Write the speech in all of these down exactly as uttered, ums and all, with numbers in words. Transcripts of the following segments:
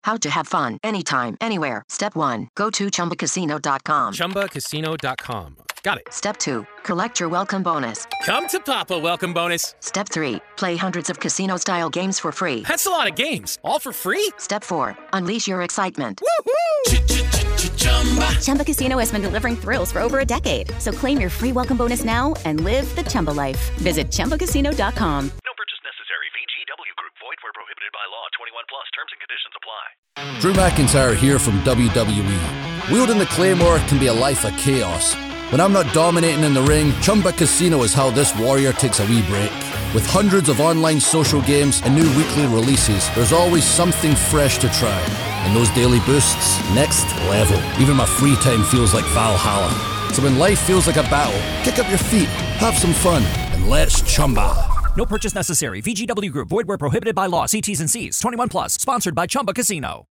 How to have fun anytime, anywhere. Step one. Go to chumba casino dot com. chumba casino dot com. Got it. Step two. Collect your welcome bonus. Come to Papa welcome bonus. Step three. Play hundreds of casino-style games for free. That's a lot of games. All for free? Step four. Unleash your excitement. Chumba Casino has been delivering thrills for over a decade. So claim your free welcome bonus now and live the Chumba life. Visit chumba casino dot com. No purchase necessary. V G W Group. Void where prohibited by law. twenty-one plus. Terms and conditions apply. Drew McIntyre here from W W E. Wielding the Claymore can be a life of chaos. When I'm not dominating in the ring, Chumba Casino is how this warrior takes a wee break. With hundreds of online social games and new weekly releases, there's always something fresh to try. And those daily boosts, next level. Even my free time feels like Valhalla. So when life feels like a battle, kick up your feet, have some fun, and let's chumba. No purchase necessary. V G W Group. Void where prohibited by law. See T's and C's. twenty-one plus. Sponsored by Chumba Casino.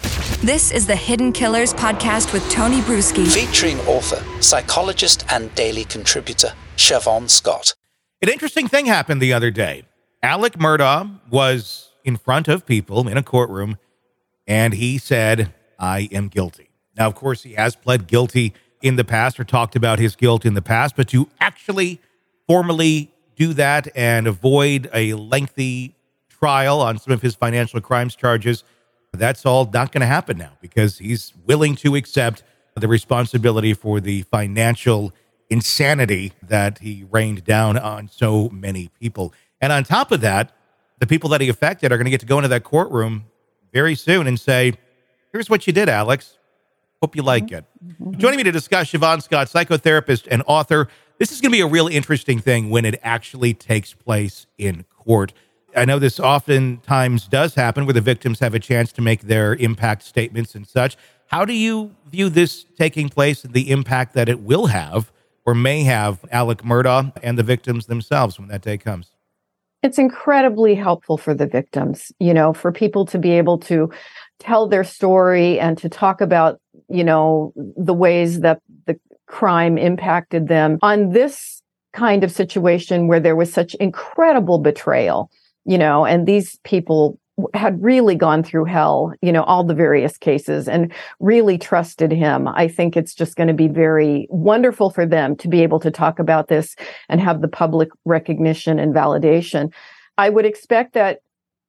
This is the Hidden Killers podcast with Tony Bruschi. Featuring author, psychologist, and daily contributor, Siobhan Scott. An interesting thing happened the other day. Alec Murdaugh was in front of people in a courtroom, and he said, I am guilty. Now, of course, he has pled guilty in the past or talked about his guilt in the past, but to actually formally do that and avoid a lengthy trial on some of his financial crimes charges, that's all not going to happen now because he's willing to accept the responsibility for the financial insanity that he rained down on so many people. And on top of that, the people that he affected are going to get to go into that courtroom very soon and say, here's what you did, Alex. Hope you like it. Mm-hmm. Joining me to discuss, Siobhan Scott, psychotherapist and author. This is going to be a real interesting thing when it actually takes place in court. I know this oftentimes does happen where the victims have a chance to make their impact statements and such. How do you view this taking place and the impact that it will have or may have Alec Murdaugh and the victims themselves when that day comes? It's incredibly helpful for the victims, you know, for people to be able to tell their story and to talk about, you know, the ways that the crime impacted them on this kind of situation where there was such incredible betrayal, you know, and these people had really gone through hell, you know, all the various cases and really trusted him. I think it's just going to be very wonderful for them to be able to talk about this and have the public recognition and validation. I would expect that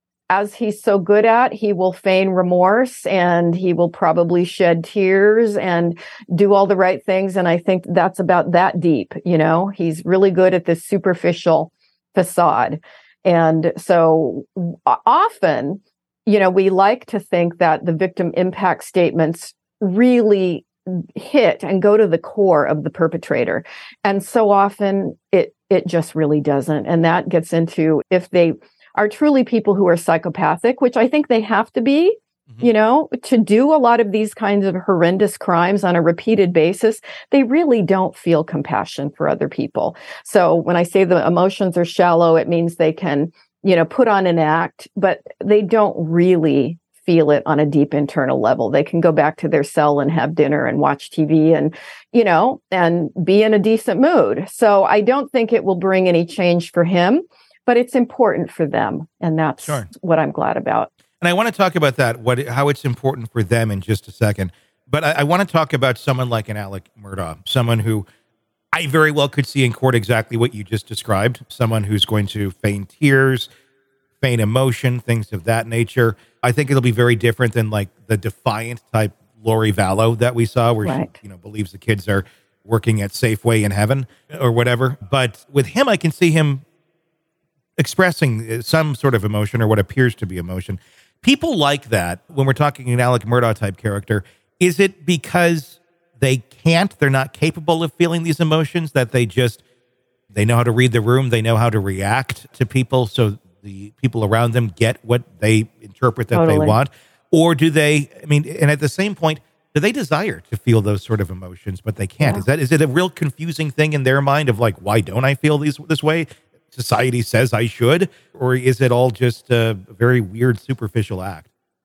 as he's so good at, he will feign remorse and he will probably shed tears and do all the right things. And I think that's about that deep, you know, he's really good at this superficial facade. And so often, you know, we like to think that the victim impact statements really hit and go to the core of the perpetrator. And so often it it just really doesn't. And that gets into if they are truly people who are psychopathic, which I think they have to be, mm-hmm. you know, to do a lot of these kinds of horrendous crimes on a repeated basis, they really don't feel compassion for other people. So when I say the emotions are shallow, it means they can, you know, put on an act, but they don't really feel it on a deep internal level. They can go back to their cell and have dinner and watch T V and, you know, and be in a decent mood. So I don't think it will bring any change for him, but it's important for them. And that's sure. what I'm glad about. And I want to talk about that, what, how it's important for them in just a second. But I, I want to talk about someone like an Alec Murdaugh, someone who I very well could see in court exactly what you just described, someone who's going to feign tears, feign emotion, things of that nature. I think it'll be very different than like the defiant type Lori Vallow that we saw where right. she, you know, believes the kids are working at Safeway in heaven or whatever. But with him, I can see him expressing some sort of emotion or what appears to be emotion. People like that, when we're talking an Alec Murdaugh type character, is it because they can't, they're not capable of feeling these emotions, that they just, they know how to read the room, they know how to react to people, so the people around them get what they interpret that totally. They want? Or do they, I mean, and at the same point, do they desire to feel those sort of emotions, but they can't? Yeah. Is that, is it a real confusing thing in their mind of like, why don't I feel these this way? Society says I should, or is it all just a very weird, superficial act?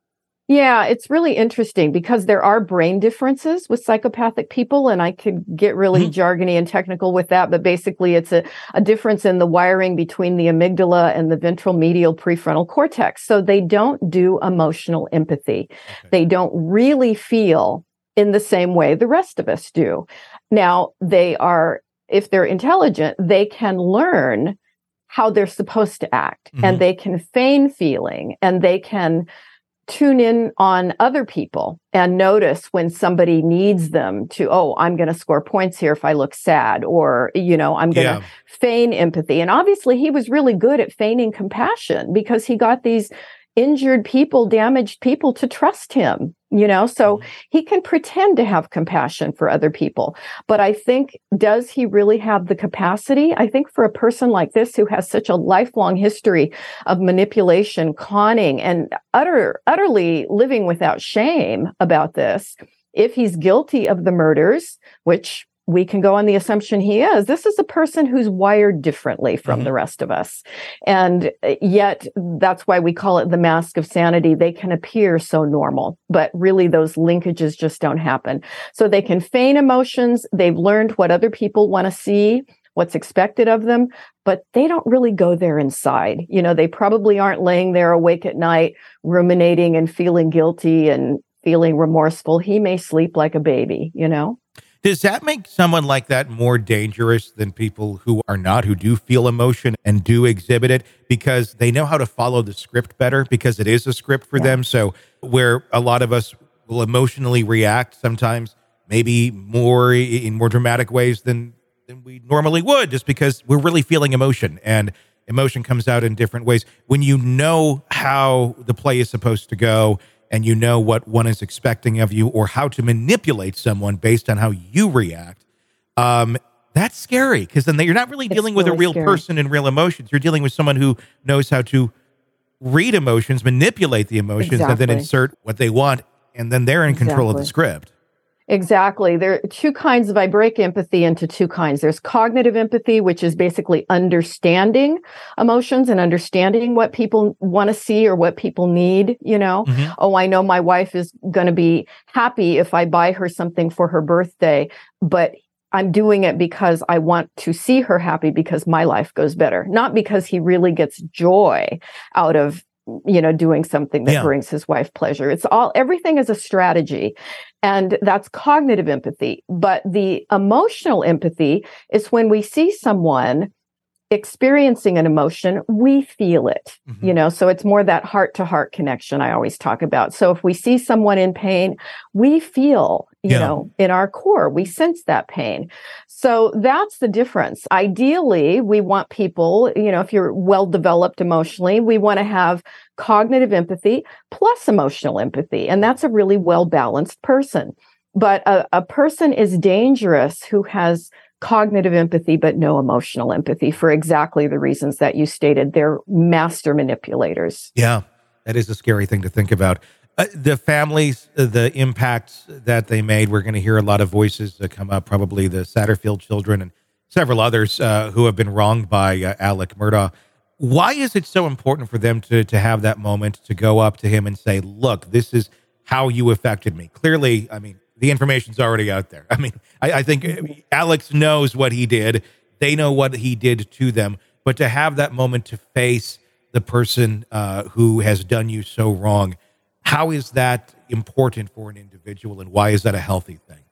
Yeah, it's really interesting because there are brain differences with psychopathic people, and I could get really mm-hmm. jargony and technical with that, but basically it's a, a difference in the wiring between the amygdala and the ventral medial prefrontal cortex. So they don't do emotional empathy. Okay. They don't really feel in the same way the rest of us do. Now, they are, if they're intelligent, they can learn how they're supposed to act, mm-hmm. and they can feign feeling, and they can tune in on other people and notice when somebody needs them to, oh, I'm going to score points here if I look sad, or, you know, I'm going to yeah. feign empathy. And obviously he was really good at feigning compassion because he got these injured people, damaged people to trust him, you know, so he can pretend to have compassion for other people. But I think, does he really have the capacity? I think for a person like this who has such a lifelong history of manipulation, conning, and utter, utterly living without shame about this, if he's guilty of the murders, which we can go on the assumption he is, this is a person who's wired differently from mm-hmm. the rest of us. And yet that's why we call it the mask of sanity. They can appear so normal, but really those linkages just don't happen. So they can feign emotions. They've learned what other people want to see, what's expected of them, but they don't really go there inside. You know, they probably aren't laying there awake at night, ruminating and feeling guilty and feeling remorseful. He may sleep like a baby, you know? Does that make someone like that more dangerous than people who are not, who do feel emotion and do exhibit it because they know how to follow the script better because it is a script for yeah. them? So where a lot of us will emotionally react sometimes, maybe more in more dramatic ways than, than we normally would, just because we're really feeling emotion, and emotion comes out in different ways. When you know how the play is supposed to go, and you know what one is expecting of you, or how to manipulate someone based on how you react, um, that's scary, because then you're not really it's dealing with really a real scary. person and real emotions. You're dealing with someone who knows how to read emotions, manipulate the emotions, exactly. and then insert what they want, and then they're in exactly. control of the script. Exactly. There are two kinds of, I break empathy into two kinds. There's cognitive empathy, which is basically understanding emotions and understanding what people want to see or what people need, you know. Mm-hmm. Oh, I know my wife is going to be happy if I buy her something for her birthday, but I'm doing it because I want to see her happy because my life goes better, not because he really gets joy out of, you know, doing something that yeah. brings his wife pleasure. It's all, everything is a strategy. And that's cognitive empathy. But the emotional empathy is when we see someone experiencing an emotion, we feel it, mm-hmm. you know, so it's more that heart to heart connection I always talk about. So if we see someone in pain, we feel, you yeah. know, in our core, we sense that pain. So that's the difference. Ideally, we want people, you know, if you're well developed emotionally, we want to have cognitive empathy plus emotional empathy. And that's a really well balanced person. But a, a person is dangerous who has cognitive empathy, but no emotional empathy, for exactly the reasons that you stated. They're master manipulators. Yeah, that is a scary thing to think about. Uh, the families, uh, the impacts that they made, we're going to hear a lot of voices that come up, probably the Satterfield children and several others uh, who have been wronged by uh, Alec Murdaugh. Why is it so important for them to to have that moment to go up to him and say, look, this is how you affected me? Clearly, I mean, the information's already out there. I mean, I, I think Alex knows what he did. They know what he did to them. But to have that moment to face the person uh, who has done you so wrong, how is that important for an individual, and why is that a healthy thing?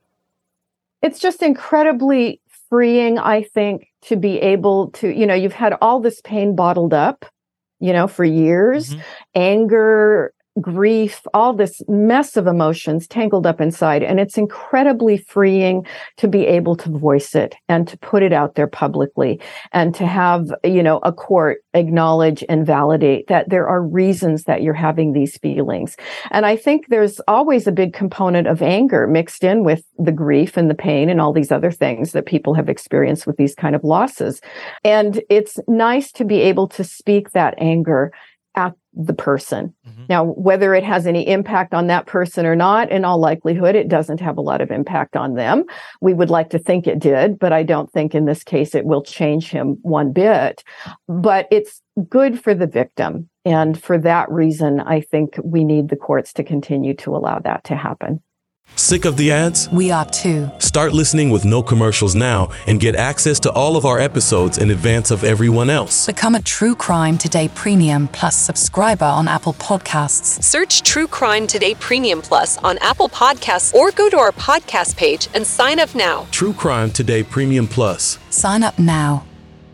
It's just incredibly freeing, I think, to be able to, you know, you've had all this pain bottled up, you know, for years, mm-hmm. anger, grief, all this mess of emotions tangled up inside. And it's incredibly freeing to be able to voice it and to put it out there publicly, and to have, you know, a court acknowledge and validate that there are reasons that you're having these feelings. And I think there's always a big component of anger mixed in with the grief and the pain and all these other things that people have experienced with these kind of losses. And it's nice to be able to speak that anger at the person. Mm-hmm. Now, whether it has any impact on that person or not, in all likelihood, it doesn't have a lot of impact on them. We would like to think it did, but I don't think in this case it will change him one bit. But it's good for the victim. And for that reason, I think we need the courts to continue to allow that to happen. Sick of the ads? We are too. Start listening with no commercials now and get access to all of our episodes in advance of everyone else. Become a True Crime Today Premium Plus subscriber on Apple Podcasts. Search True Crime Today Premium Plus on Apple Podcasts or go to our podcast page and sign up now. True Crime Today Premium Plus. Sign up now.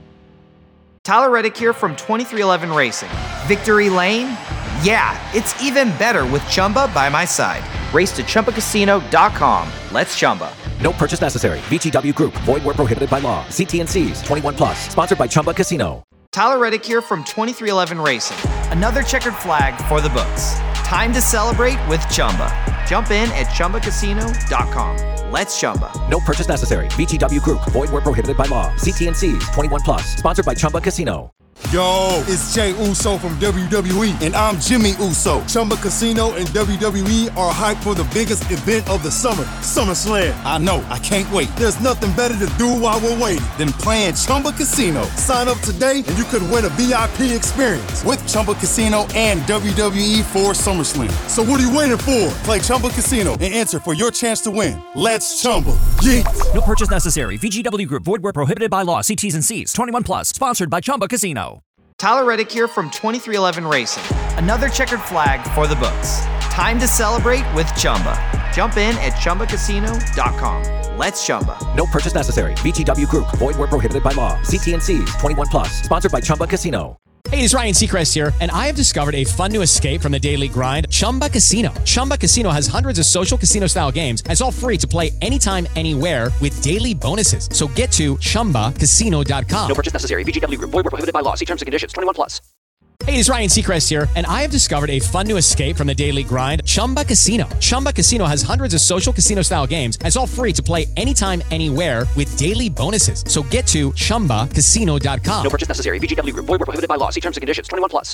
Tyler Reddick here from twenty-three eleven Racing. Victory Lane? Yeah, it's even better with Chumba by my side. Race to Chumba Casino dot com. Let's Chumba. No purchase necessary. V G W Group. Void where prohibited by law. See T and C's. twenty-one plus. Sponsored by Chumba Casino. Tyler Reddick here from twenty-three eleven Racing. Another checkered flag for the books. Time to celebrate with Chumba. Jump in at Chumba Casino dot com. Let's Chumba. No purchase necessary. V G W Group. Void where prohibited by law. See T and C's. twenty-one plus. Sponsored by Chumba Casino. Yo, it's Jay Uso from W W E, and I'm Jimmy Uso. Chumba Casino and W W E are hyped for the biggest event of the summer, SummerSlam. I know, I can't wait. There's nothing better to do while we're waiting than playing Chumba Casino. Sign up today and you could win a V I P experience with Chumba Casino and W W E for SummerSlam. So what are you waiting for? Play Chumba Casino and enter for your chance to win. Let's Chumba. Yeah. No purchase necessary. V G W Group. Void where prohibited by law. See T's and C's. twenty-one plus. Sponsored by Chumba Casino. Tyler Reddick here from twenty-three eleven Racing. Another checkered flag for the books. Time to celebrate with Chumba. Jump in at Chumba Casino dot com. Let's Chumba. No purchase necessary. V G W Group. Void where prohibited by law. See T and C's. twenty-one plus. Sponsored by Chumba Casino. Hey, it's Ryan Seacrest here, and I have discovered a fun new escape from the daily grind, Chumba Casino. Chumba Casino has hundreds of social casino-style games, and it's all free to play anytime, anywhere with daily bonuses. So get to Chumba Casino dot com. No purchase necessary. V G W Group. Void where prohibited by law. See terms and conditions. twenty-one plus. Hey, it's Ryan Seacrest here, and I have discovered a fun new escape from the daily grind, Chumba Casino. Chumba Casino has hundreds of social casino-style games, and it's all free to play anytime, anywhere with daily bonuses. So get to Chumba Casino dot com. No purchase necessary. V G W Group. Void where prohibited by law. See terms and conditions. twenty-one plus.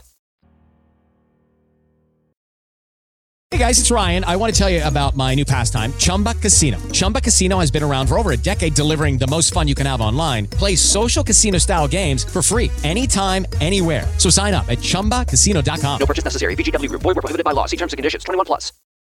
Hey guys, it's Ryan. I want to tell you about my new pastime, Chumba Casino. Chumba Casino has been around for over a decade, delivering the most fun you can have online. Play social casino-style games for free anytime, anywhere. So sign up at Chumba Casino dot com. No purchase necessary. V G W Group. Void where prohibited by law. See terms and conditions. twenty-one plus.